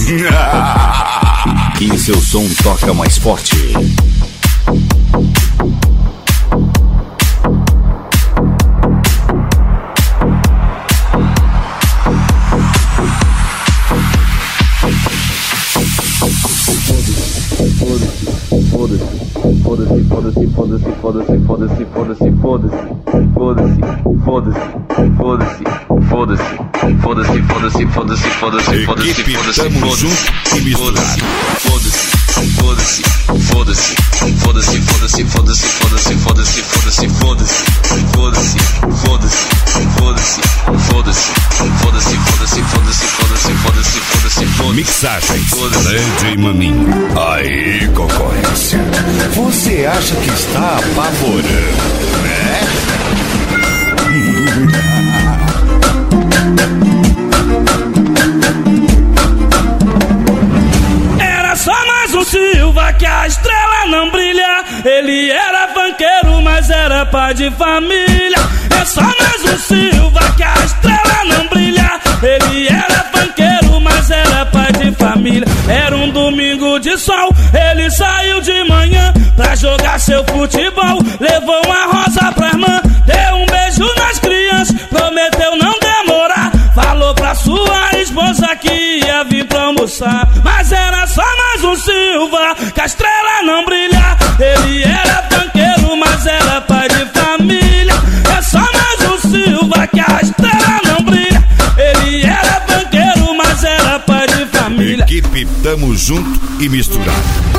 E seu som toca mais forte. Equipe Tamo Junto e Misturado. Mixagens DJ Maninho. Aí, concorrência, você acha que está apavorando, né? Era só mais um Silva que a estrela não brilha. Ele era funkeiro, mas era pai de família. É só mais um Silva que a estrela não brilha. Ele era funkeiro, mas era pai de família. Era um domingo de sol, ele saiu de manhã pra jogar seu futebol. Levou uma rosa pra irmã, deu um beijo nas crianças, prometeu não demorar. Falou pra sua esposa que ia vir pra almoçar. Mas era só mais um Silva que a estrela não brilha. Ele era funkeiro, mas era pai de família. É só mais um Silva que a estrela não brilha. Ele era funkeiro, mas era pai de família. Equipe Tamo Junto e Misturado.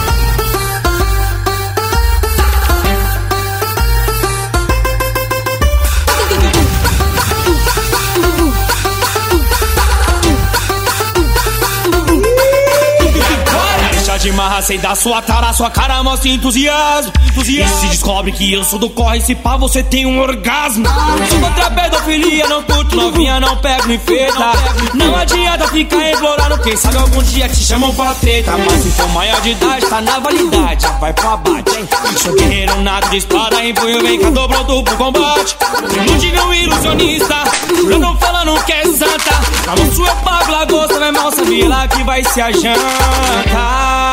De marra, sem dar sua tara, sua cara mostra entusiasmo. E se descobre que eu sou do corre, se pá, você tem um orgasmo. Sou contra a pedofilia, não curto novinha, não pego nem feita. Não adianta ficar implorando, quem sabe algum dia te chamam pra treta. Mas se for maior de idade, tá na validade, já vai pro abate, hein? Sou guerreiro nato de espada, em punho, vem cá, tô pronto pro combate. Não diga um ilusionista, eu não falando que é santa. Na mão sua eu pago lagosta, meu irmão, sabia lá que vai ser a janta.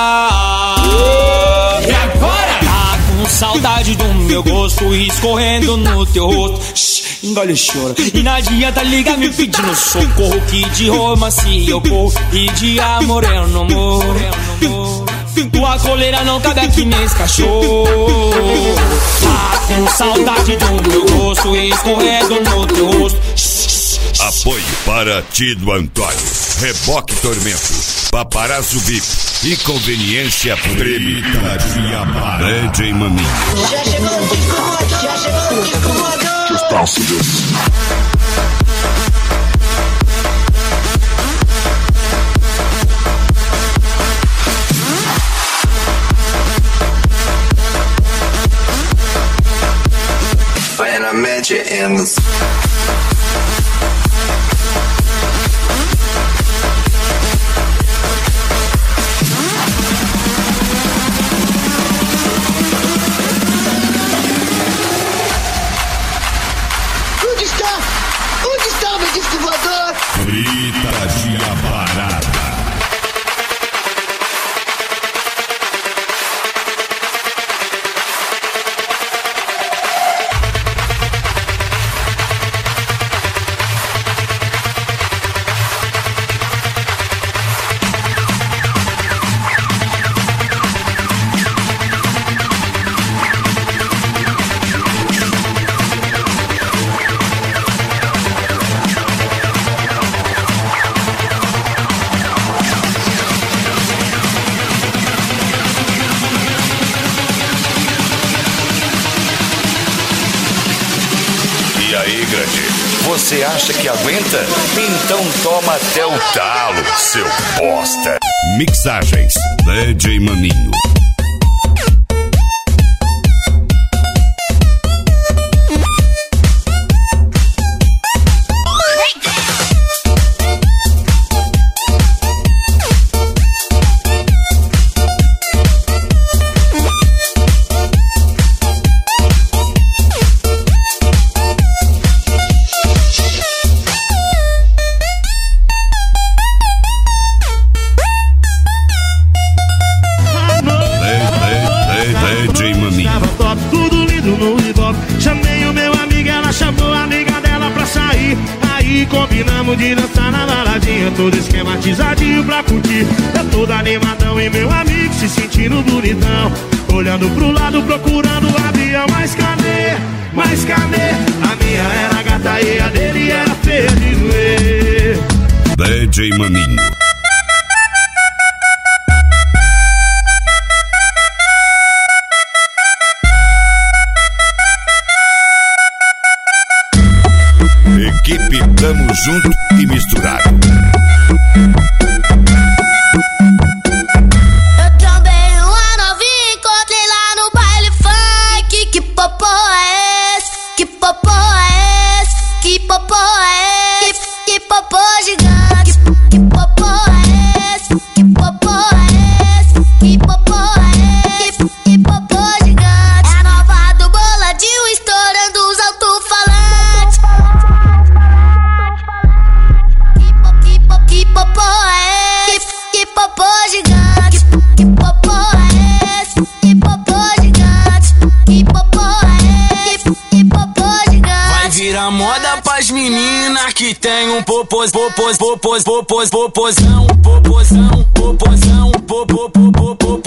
E agora? Tá com saudade do meu gosto escorrendo no teu rosto. Shhh, engole o choro. E não adianta ligar me pedindo socorro, que de romance eu corro e de amor eu não morro. Tua coleira não cabe aqui nesse cachorro. Tá com saudade do meu gosto escorrendo no teu rosto. Apoio para Tido Antônio, Reboque Tormento, Paparazzo VIP e Conveniência Premium. DJ Maninho. Já chegou o Kiko Voador. Que espaço desse? When I met you in the... Onde está o meu disco voador? Gritaria Barata. E aí, grande? Você acha que aguenta? Então toma até o talo, seu bosta. Mixagens DJ Maninho. todo esquematizadinho pra curtir. Eu todo animadão e meu amigo se sentindo bonitão, olhando pro lado procurando o avião. Mas cadê? Mas cadê? A minha era gata e a dele era feia de doer. DJ Maninho. Equipe Tamo Junto e Misturado. Eu também uma novinha encontrei lá no baile funk. Que popô é esse? Que popô é esse? Que popô é esse? Que popô gigante? Que popô é esse? Que popô é esse? Que popô é esse? Que popô gigante? É a nova do boladinho estourando os alto-falantes. Que popô é esse? Que popô gigante? Que popô é esse? Que popô gigante? Que popô é esse? Que popô gigante? Vai virar moda pras meninas que tem um popozão, popozão, popozão, popozão, popozão, popozão.